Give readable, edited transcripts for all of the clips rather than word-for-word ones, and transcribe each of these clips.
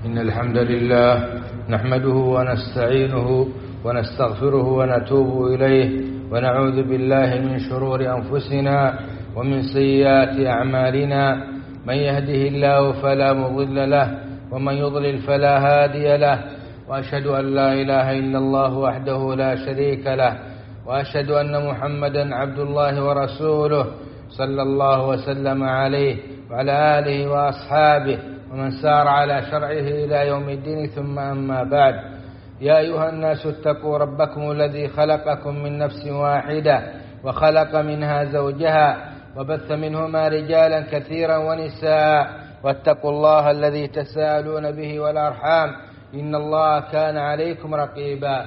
إن الحمد لله نحمده ونستعينه ونستغفره ونتوب إليه ونعوذ بالله من شرور أنفسنا ومن سيئات أعمالنا. من يهده الله فلا مضل له ومن يضلل فلا هادي له، وأشهد أن لا إله إلا الله وحده لا شريك له، وأشهد أن محمدا عبد الله ورسوله صلى الله وسلم عليه وعلى آله وأصحابه ومن سار على شرعه إلى يوم الدين، ثم أما بعد. يا أيها الناس اتقوا ربكم الذي خلقكم من نفس واحدة وخلق منها زوجها وبث منهما رجالا كثيرا ونساء، واتقوا الله الذي تساءلون به والأرحام إن الله كان عليكم رقيبا.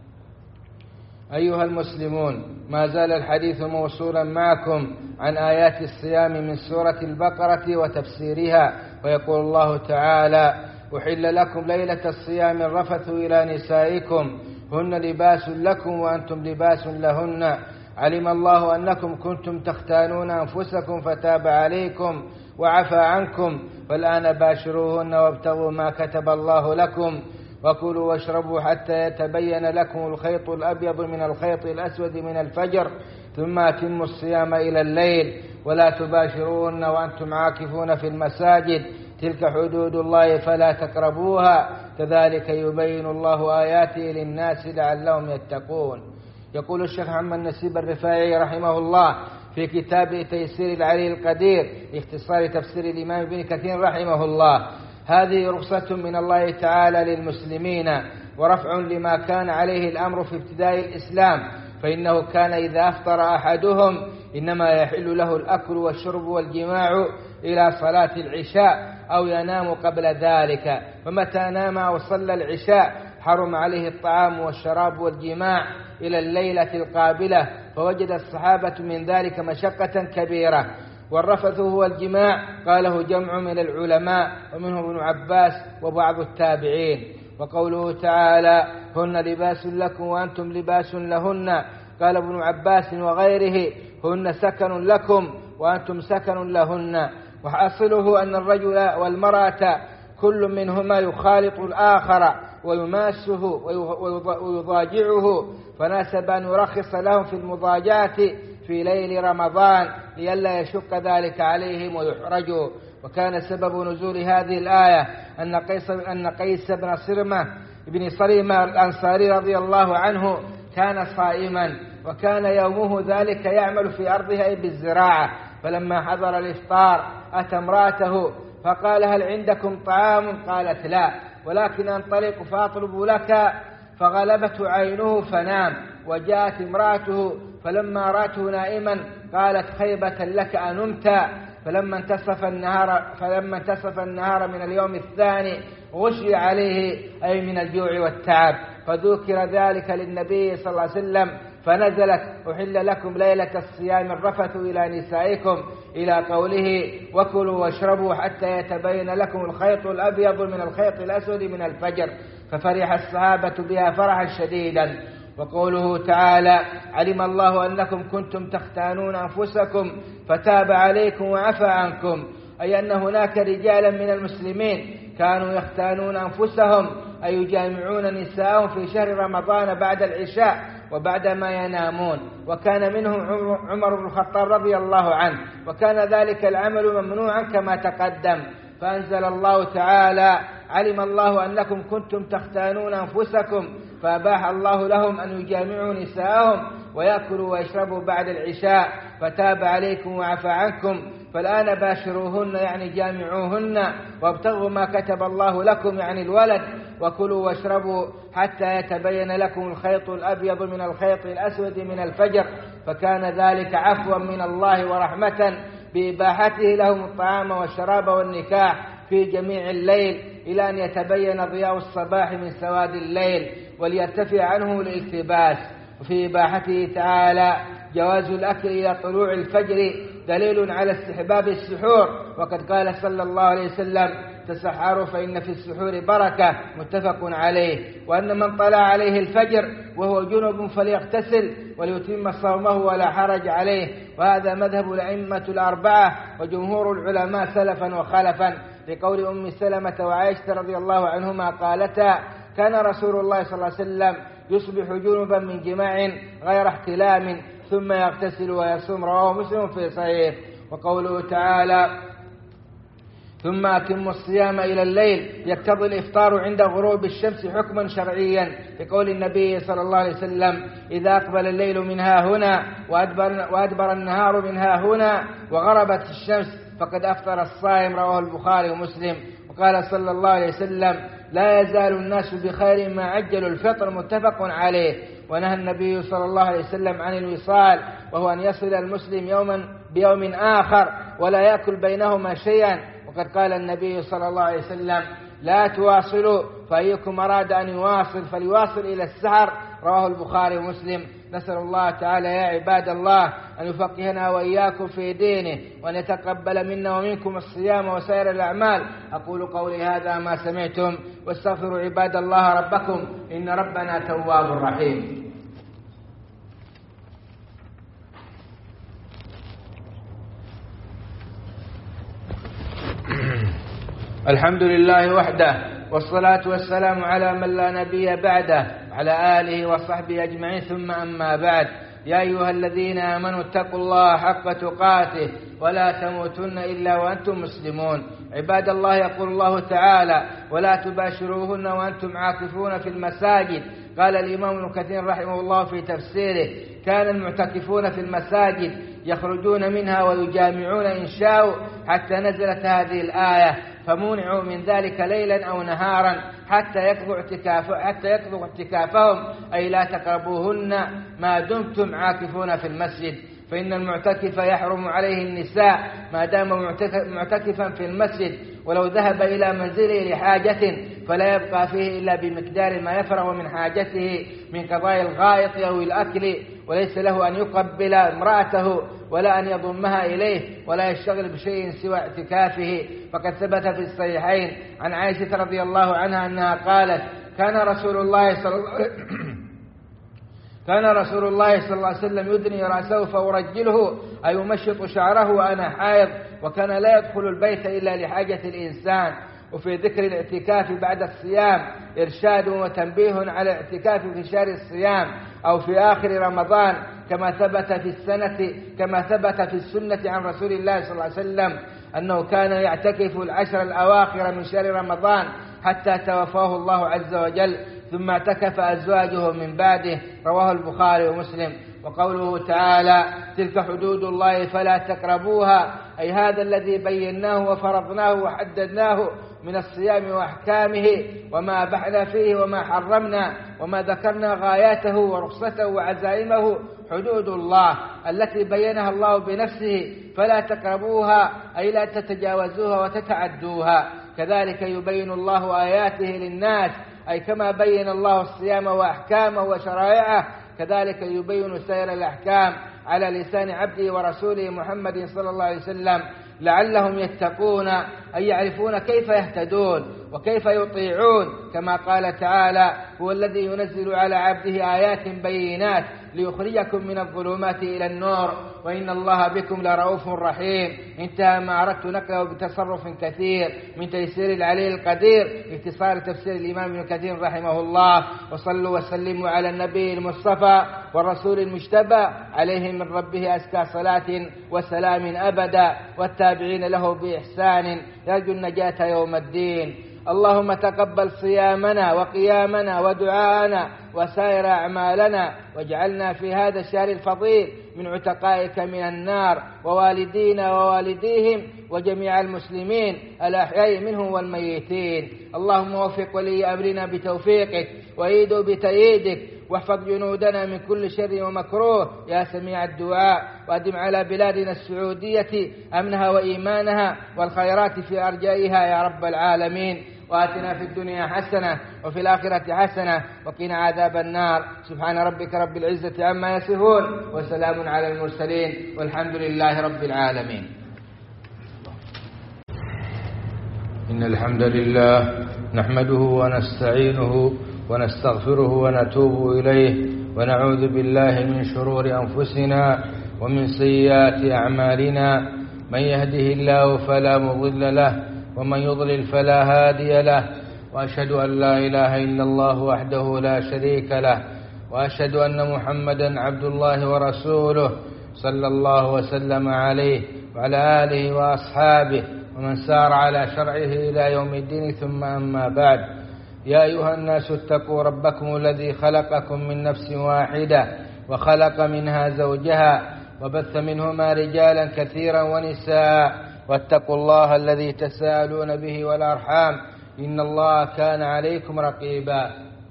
أيها المسلمون، ما زال الحديث موصولا معكم عن آيات الصيام من سورة البقرة وتفسيرها، ويقول الله تعالى: أحل لكم ليلة الصيام الرفث إلى نسائكم هن لباس لكم وأنتم لباس لهن، علم الله أنكم كنتم تختانون أنفسكم فتاب عليكم وعفى عنكم، فالآن باشروهن وابتغوا ما كتب الله لكم، وكلوا واشربوا حتى يتبين لكم الخيط الأبيض من الخيط الأسود من الفجر، ثم أتموا الصيام إلى الليل، ولا تباشروهن وأنتم عاكفون في المساجد، تلك حدود الله فلا تقربوها، كذلك يبين الله آياته للناس لعلهم يتقون. يقول الشيخ محمد نسيب الرفاعي رحمه الله في كتاب تيسير العلي القدير باختصار تفسير الإمام ابن كثير رحمه الله: هذه رخصة من الله تعالى للمسلمين ورفع لما كان عليه الأمر في ابتداء الإسلام، فإنه كان إذا أفطر أحدهم إنما يحل له الأكل والشرب والجماع إلى صلاة العشاء أو ينام قبل ذلك، فمتى نام أو صلى العشاء حرم عليه الطعام والشراب والجماع إلى الليلة القابلة، فوجد الصحابة من ذلك مشقة كبيرة. والرفث هو الجماع، قاله جمع من العلماء ومنهم ابن عباس وبعض التابعين. وقوله تعالى: هن لباس لكم وأنتم لباس لهن، قال ابن عباس وغيره: هن سكن لكم وأنتم سكن لهن. وحاصله أن الرجل والمرأة كل منهما يخالط الآخر ويماسه ويضاجعه، فناسب أن يرخص لهم في المضاجعة في ليل رمضان لئلا يشق ذلك عليهم ويحرجوا. وكان سبب نزول هذه الآية أن قيس بن صرمة الأنصاري رضي الله عنه كان صائما، وكان يومه ذلك يعمل في أرضها بالزراعة، فلما حضر الإفطار أتى امرأته فقال: هل عندكم طعام؟ قالت: لا، ولكن أنطلق فأطلب لك، فغلبته عينه فنام. وجاءت امرأته فلما رأته نائما قالت: خيبة لك أنمت. فلما انتصف النهار من اليوم الثاني غشي عليه، أي من الجوع والتعب، فذكر ذلك للنبي صلى الله عليه وسلم، فنزلت: أحل لكم ليلة الصيام الرفث إلى نسائكم، إلى قوله: وكلوا واشربوا حتى يتبين لكم الخيط الأبيض من الخيط الأسود من الفجر، ففرح الصحابة بها فرحا شديدا. وقوله تعالى: علم الله أنكم كنتم تختانون أنفسكم فتاب عليكم وعفى عنكم، أي أن هناك رجالا من المسلمين كانوا يختانون أنفسهم، أي يجامعون نساءهم في شهر رمضان بعد العشاء وبعد ما ينامون، وكان منهم عمر بن الخطاب رضي الله عنه، وكان ذلك العمل ممنوعا كما تقدم، فأنزل الله تعالى: علم الله أنكم كنتم تختانون أنفسكم، فأباح الله لهم أن يجامعوا نساءهم ويأكلوا ويشربوا بعد العشاء، فتاب عليكم وعفى عنكم، فالآن باشروهن يعني جامعوهن، وابتغوا ما كتب الله لكم يعني الولد، وكلوا واشربوا حتى يتبين لكم الخيط الأبيض من الخيط الأسود من الفجر، فكان ذلك عفوا من الله ورحمة بإباحته لهم الطعام والشراب والنكاح في جميع الليل إلى أن يتبين ضياء الصباح من سواد الليل وليرتفع عنه الالتباس. وفي إباحته تعالى جواز الأكل إلى طلوع الفجر دليل على استحباب السحور، وقد قال صلى الله عليه وسلم: تسحروا فإن في السحور بركة، متفق عليه. وأن من طلع عليه الفجر وهو جنب فليغتسل وليتم صومه ولا حرج عليه، وهذا مذهب الأئمة الأربعة وجمهور العلماء سلفا وخلفا، لقول أم سلمة وعائشة رضي الله عنهما قالتا: كان رسول الله صلى الله عليه وسلم يصبح جنبا من جماع غير احتلام ثم يغتسل ويصوم، رواه مسلم في صحيح. وقوله تعالى: ثم أتموا الصيام إلى الليل، يقتضي الإفطار عند غروب الشمس حكما شرعيا، لقول النبي صلى الله عليه وسلم: إذا أقبل الليل من ها هنا وأدبر النهار من ها هنا وغربت الشمس فقد أفطر الصائم، رواه البخاري ومسلم. وقال صلى الله عليه وسلم: لا يزال الناس بخير ما عجلوا الفطر، متفق عليه. ونهى النبي صلى الله عليه وسلم عن الوصال، وهو أن يصل المسلم يوما بيوم آخر ولا يأكل بينهما شيئا. وقد قال النبي صلى الله عليه وسلم: لا تواصلوا، فأيكم أراد أن يواصل فليواصل إلى السحر، رواه البخاري ومسلم. نسأل الله تعالى يا عباد الله أن يفقهنا وإياكم في دينه، وأن يتقبل منا ومنكم الصيام وسائر الأعمال. أقول قولي هذا ما سمعتم، واستغفروا عباد الله ربكم، إن ربنا تواب رحيم. الحمد لله وحده، والصلاة والسلام على من لا نبي بعده، على آله وصحبه أجمعين، ثم أما بعد. يا أيها الذين آمنوا اتقوا الله حق تقاته ولا تموتن إلا وأنتم مسلمون. عباد الله، يقول الله تعالى: ولا تباشروهن وأنتم عاكفون في المساجد. قال الإمام ابن كثير رحمه الله في تفسيره: كان المعتكفون في المساجد يخرجون منها ويجامعون إن شاءوا، حتى نزلت هذه الآية: فمنعوا من ذلك ليلا أو نهارا حتى يقضوا اعتكافهم، أي لا تقربوهن ما دمتم عاكفون في المسجد. فإن المعتكف يحرم عليه النساء ما دام معتكفا في المسجد، ولو ذهب إلى منزله لحاجة فلا يبقى فيه إلا بمقدار ما يفرغ من حاجته من قضاء الغائط أو الأكل، وليس له أن يقبل امرأته ولا أن يضمها إليه ولا يشتغل بشيء سوى اعتكافه. فقد ثبت في الصحيحين عن عائشة رضي الله عنها أنها قالت: كان رسول الله صلى الله عليه وسلم يدني رأسه فأرجله، أي يمشط شعره وأنا حائض، وكان لا يدخل البيت إلا لحاجة الإنسان. وفي ذكر الاعتكاف بعد الصيام إرشاد وتنبيه على الاعتكاف في شهر الصيام أو في آخر رمضان، كما ثبت في السنة عن رسول الله صلى الله عليه وسلم أنه كان يعتكف العشر الأواخر من شهر رمضان حتى توفاه الله عز وجل، ثم اعتكف أزواجه من بعده، رواه البخاري ومسلم. وقوله تعالى: تلك حدود الله فلا تقربوها، أي هذا الذي بيناه وفرضناه وحددناه من الصيام وأحكامه، وما أبحنا فيه وما حرمنا وما ذكرنا غاياته ورخصته وعزائمه، حدود الله التي بينها الله بنفسه، فلا تقربوها أي لا تتجاوزوها وتتعدوها. كذلك يبين الله آياته للناس، أي كما بين الله الصيام وأحكامه وشرائعه، كذلك يبين سائر الأحكام على لسان عبده ورسوله محمد صلى الله عليه وسلم، لعلهم يتقون، أي يعرفون كيف يهتدون وكيف يطيعون، كما قال تعالى: هو الذي ينزل على عبده آيات بينات ليخرجكم من الظلمات إلى النور وإن الله بكم لرؤوف رحيم. انتهى ما أردت نقله بتصرف كثير من تيسير العلي القدير، باختصار تفسير الإمام ابن كثير رحمه الله. وصلوا وسلموا على النبي المصطفى والرسول المجتبى، عليه من ربه أزكى صلاة وسلام أبدا، والتابعين له بإحسان يرجو النجاة يوم الدين. اللهم تقبل صيامنا وقيامنا ودعاءنا وسائر أعمالنا، واجعلنا في هذا الشهر الفضيل من عتقائك من النار، ووالدينا ووالديهم وجميع المسلمين الأحياء منهم والميتين. اللهم وفق ولي أمرنا بتوفيقك، وأيده بتأييدك، واحفظ جنودنا من كل شر ومكروه يا سميع الدعاء، وأدم على بلادنا السعودية أمنها وإيمانها والخيرات في أرجائها يا رب العالمين. وآتنا في الدنيا حسنة وفي الآخرة حسنة وقنا عذاب النار. سبحان ربك رب العزة عما يصفون، وسلام على المرسلين، والحمد لله رب العالمين. إن الحمد لله نحمده ونستعينه ونستغفره ونتوب إليه، ونعوذ بالله من شرور أنفسنا ومن سيئات أعمالنا. من يهده الله فلا مضل له، ومن يضلل فلا هادي له، وأشهد أن لا إله إلا الله وحده لا شريك له، وأشهد أن محمدا عبد الله ورسوله صلى الله وسلم عليه وعلى آله وأصحابه ومن سار على شرعه إلى يوم الدين، ثم أما بعد. يا أيها الناس اتقوا ربكم الذي خلقكم من نفس واحدة وخلق منها زوجها وبث منهما رجالا كثيرا ونساء، واتقوا الله الذي تساءلون به والأرحام إن الله كان عليكم رقيبا.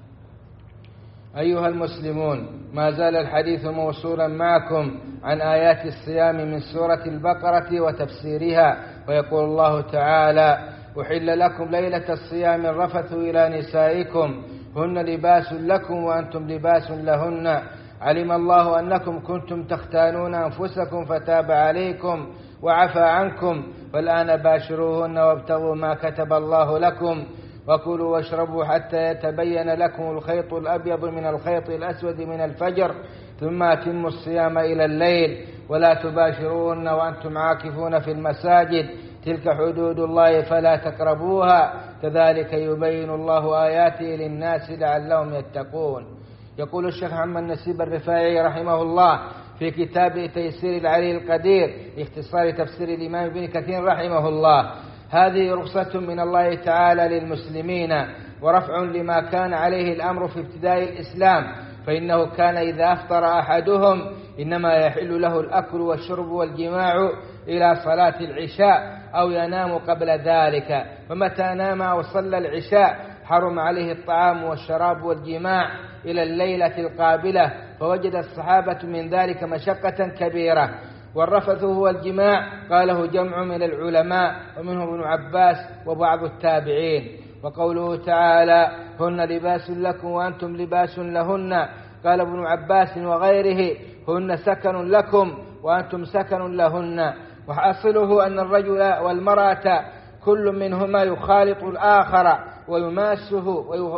أيها المسلمون، ما زال الحديث موصولا معكم عن آيات الصيام من سورة البقرة وتفسيرها، ويقول الله تعالى: أحل لكم ليلة الصيام الرفث إلى نسائكم هن لباس لكم وأنتم لباس لهن، علم الله أنكم كنتم تختانون أنفسكم فتاب عليكم وعفى عنكم، فالآن باشروهن وابتغوا ما كتب الله لكم، وكلوا واشربوا حتى يتبين لكم الخيط الأبيض من الخيط الأسود من الفجر، ثم أتموا الصيام إلى الليل، ولا تباشروهن وأنتم عاكفون في المساجد، تلك حدود الله فلا تقربوها، كذلك يبين الله آياته للناس لعلهم يتقون. يقول الشيخ محمد نسيب الرفاعي رحمه الله في كتاب تيسير العلي القدير باختصار تفسير الإمام ابن كثير رحمه الله: هذه رخصة من الله تعالى للمسلمين ورفع لما كان عليه الأمر في ابتداء الإسلام، فإنه كان إذا أفطر أحدهم إنما يحل له الأكل والشرب والجماع إلى صلاة العشاء أو ينام قبل ذلك، فمتى نام أو صلى العشاء حرم عليه الطعام والشراب والجماع إلى الليلة القابلة، فوجد الصحابة من ذلك مشقة كبيرة. والرفث هو الجماع، قاله جمع من العلماء ومنهم ابن عباس وبعض التابعين. وقوله تعالى: هن لباس لكم وأنتم لباس لهن، قال ابن عباس وغيره: هن سكن لكم وأنتم سكن لهن. وحاصله أن الرجل والمرأة كل منهما يخالط الآخر ويماسه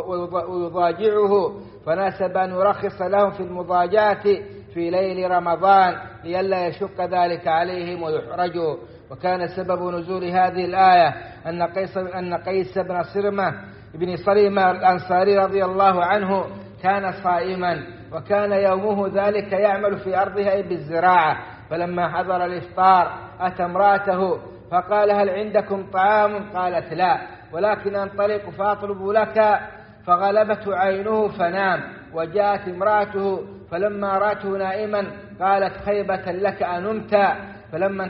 ويضاجعه، فناسب أن يرخص لهم في المضاجعة في ليل رمضان لئلا يشق ذلك عليهم ويحرجوا. وكان سبب نزول هذه الآية أن قيس بن صريمة الأنصاري رضي الله عنه كان صائما، وكان يومه ذلك يعمل في أرضها بالزراعة، فلما حضر الإفطار أتى امرأته فقال: هل عندكم طعام؟ قالت: لا، ولكن أنطلق فأطلب لك، فغلبته عينه فنام. وجاءت امرأته فلما رأته نائما قالت: خيبة لك أنمت. فلما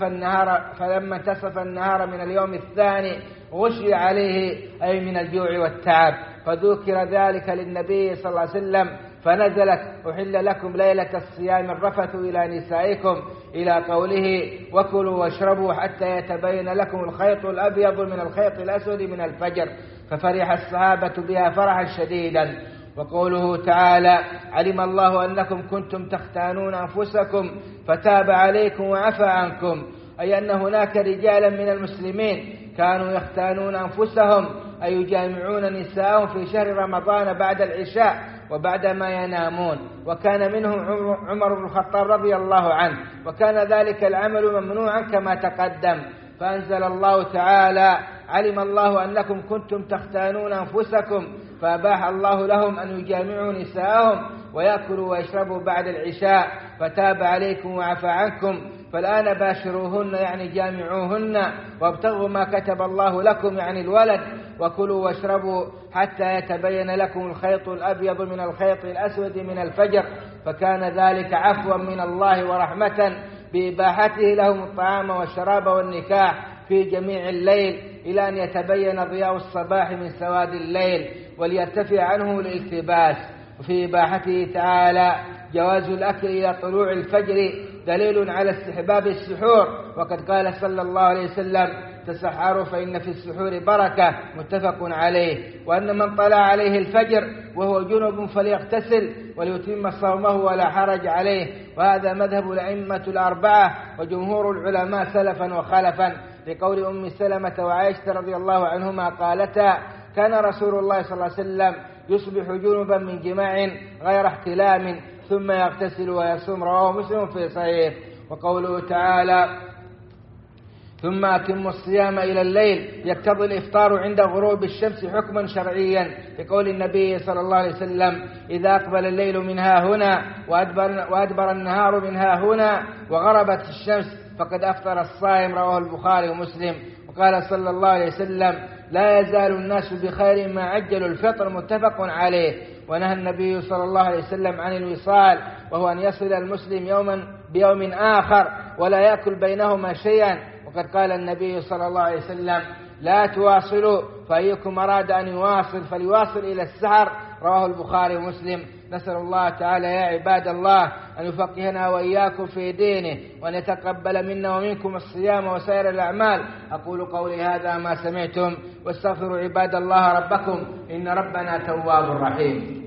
انتصف النهار من اليوم الثاني غشي عليه، أي من الجوع والتعب، فذكر ذلك للنبي صلى الله عليه وسلم، فنزلت: أحل لكم ليلة الصيام الرفث إلى نسائكم، إلى قوله: وكلوا واشربوا حتى يتبين لكم الخيط الأبيض من الخيط الأسود من الفجر، ففرح الصحابة بها فرحا شديدا. وقوله تعالى: علم الله أنكم كنتم تختانون أنفسكم فتاب عليكم وعفى عنكم، أي أن هناك رجالا من المسلمين كانوا يختانون أنفسهم، أي يجامعون نساءهم في شهر رمضان بعد العشاء وبعد ما ينامون، وكان منهم عمر بن الخطاب رضي الله عنه، وكان ذلك العمل ممنوعا كما تقدم، فأنزل الله تعالى: علم الله أنكم كنتم تختانون أنفسكم، فأباح الله لهم أن يجامعوا نساءهم ويأكلوا ويشربوا بعد العشاء، فتاب عليكم وعفى عنكم، فالآن باشروهن يعني جامعوهن، وابتغوا ما كتب الله لكم يعني الولد، وكلوا واشربوا حتى يتبين لكم الخيط الأبيض من الخيط الأسود من الفجر، فكان ذلك عفوا من الله ورحمة بإباحته لهم الطعام والشراب والنكاح في جميع الليل إلى أن يتبين ضياء الصباح من سواد الليل وليرتفع عنه الالتباس. وفي إباحته تعالى جواز الأكل إلى طلوع الفجر دليل على استحباب السحور، وقد قال صلى الله عليه وسلم: تسحروا فإن في السحور بركة، متفق عليه. وأن من طلع عليه الفجر وهو جنب فليغتسل وليتم صومه ولا حرج عليه، وهذا مذهب الأئمة الأربعة وجمهور العلماء سلفا وخلفا، لقول أم سلمة وعائشة رضي الله عنهما قالتا: كان رسول الله صلى الله عليه وسلم يصبح جنبا من جماع غير احتلام ثم يغتسل ويصوم، رواه مسلم في صحيح. وقوله تعالى: ثم أتم الصيام إلى الليل يقتضي الإفطار عند غروب الشمس حكما شرعيا لقول النبي صلى الله عليه وسلم: إذا أقبل الليل من ها هنا وأدبر النهار من ها هنا وغربت الشمس فقد أفطر الصائم. رواه البخاري ومسلم. وقال صلى الله عليه وسلم: لا يزال الناس بخير ما عجلوا الفطر. متفق عليه. ونهى النبي صلى الله عليه وسلم عن الوصال، وهو أن يصل المسلم يوما بيوم آخر ولا يأكل بينهما شيئا. وقد قال النبي صلى الله عليه وسلم: لا تواصلوا، فأيكم أراد أن يواصل فليواصل إلى السحر. رواه البخاري ومسلم. نسأل الله تعالى يا عباد الله أن يفقهنا وإياكم في دينه، وأن يتقبل منا ومنكم الصيام وسائر الأعمال. أقول قولي هذا ما سمعتم، واستغفروا عباد الله ربكم، إن ربنا تواب رحيم.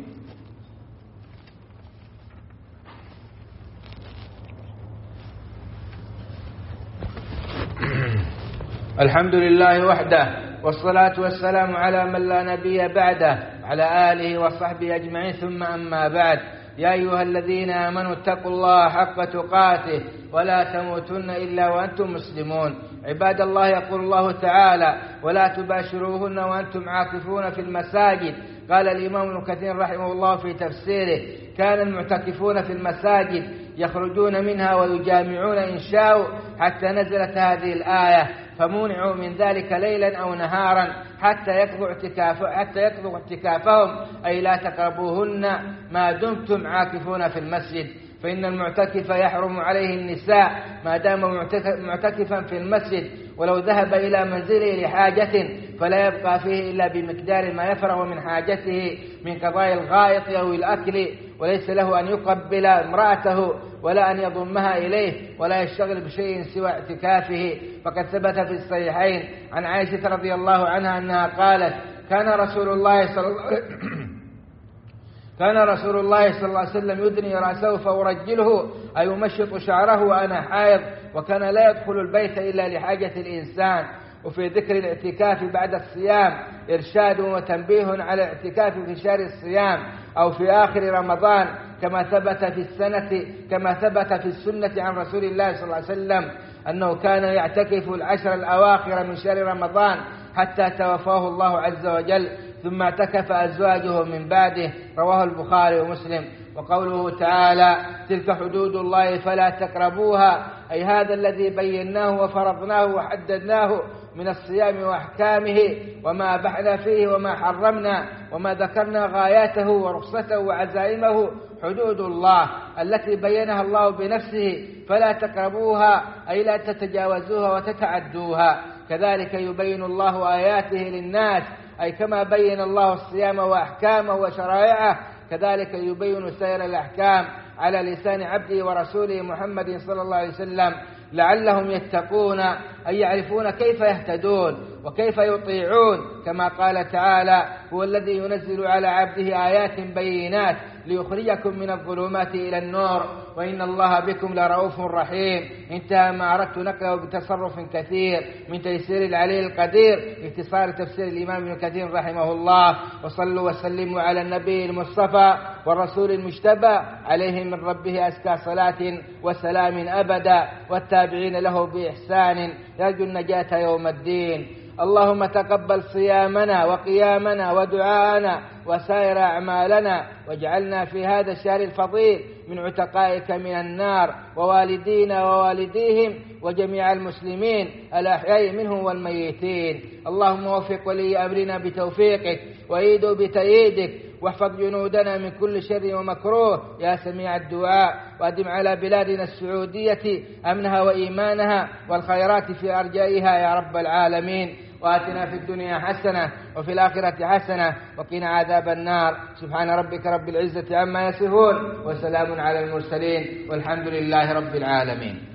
الحمد لله وحده، والصلاة والسلام على من لا نبي بعده، على آله وصحبه أجمعين، ثم أما بعد. يا أيها الذين آمنوا اتقوا الله حق تقاته ولا تموتن إلا وأنتم مسلمون. عباد الله، يقول الله تعالى: ولا تباشروهن وأنتم عاكفون في المساجد. قال الإمام ابن كثير رحمه الله في تفسيره: كان المعتكفون في المساجد يخرجون منها ويجامعون إن شاءوا، حتى نزلت هذه الآية: فمنعوا من ذلك ليلا أو نهارا حتى يقضوا اعتكافهم، أي لا تقربوهن ما دمتم عاكفون في المسجد. فإن المعتكف يحرم عليه النساء ما دام معتكفا في المسجد، ولو ذهب إلى منزله لحاجة فلا يبقى فيه إلا بمقدار ما يفرغ من حاجته من قضاء الغائط أو الأكل، وليس له أن يقبل امرأته ولا أن يضمها إليه ولا يشتغل بشيء سوى اعتكافه. فقد ثبت في الصحيحين عن عائشة رضي الله عنها أنها قالت: كان رسول الله صلى الله عليه وسلم يدني رأسه فأرجله، أي يمشط شعره وأنا حائض، وكان لا يدخل البيت إلا لحاجة الإنسان. وفي ذكر الاعتكاف بعد الصيام إرشاد وتنبيه على الاعتكاف في شهر الصيام أو في آخر رمضان، كما ثبت في السنة عن رسول الله صلى الله عليه وسلم أنه كان يعتكف العشر الأواخر من شهر رمضان حتى توفاه الله عز وجل، ثم اعتكف أزواجه من بعده. رواه البخاري ومسلم. وقوله تعالى: تلك حدود الله فلا تقربوها، أي هذا الذي بيناه وفرضناه وحددناه من الصيام وأحكامه، وما أبحنا فيه وما حرمنا وما ذكرنا غاياته ورخصته وعزائمه حدود الله التي بينها الله بنفسه، فلا تقربوها أي لا تتجاوزوها وتتعدوها. كذلك يبين الله آياته للناس، أي كما بين الله الصيام وأحكامه وشرائعه كذلك يبين سائر الأحكام على لسان عبده ورسوله محمد صلى الله عليه وسلم، لعلهم يتقون، أي يعرفون كيف يهتدون وكيف يطيعون، كما قال تعالى: هو الذي ينزل على عبده آيات بينات ليخرجكم من الظلمات إلى النور وإن الله بكم لرؤوف رحيم. انتهى ما أردت نقله بتصرف كثير من تيسير العلي القدير، باختصار تفسير الإمام ابن كثير رحمه الله. وصلوا وسلموا على النبي المصطفى والرسول المجتبى، عليه من ربه أزكى صلاة وسلام أبدا، والتابعين له بإحسان يرجو النجاة يوم الدين. اللهم تقبل صيامنا وقيامنا ودعاءنا وسائر أعمالنا، واجعلنا في هذا الشهر الفضيل من عتقائك من النار، ووالدينا ووالديهم وجميع المسلمين الأحياء منهم والميتين. اللهم وفق ولي أمرنا بتوفيقك وأيده بتأييدك، واحفظ جنودنا من كل شر ومكروه يا سميع الدعاء، وأدم على بلادنا السعودية أمنها وإيمانها والخيرات في أرجائها يا رب العالمين. وآتنا في الدنيا حسنة وفي الآخرة حسنة وقنا عذاب النار. سبحان ربك رب العزة عما يصفون، وسلام على المرسلين، والحمد لله رب العالمين.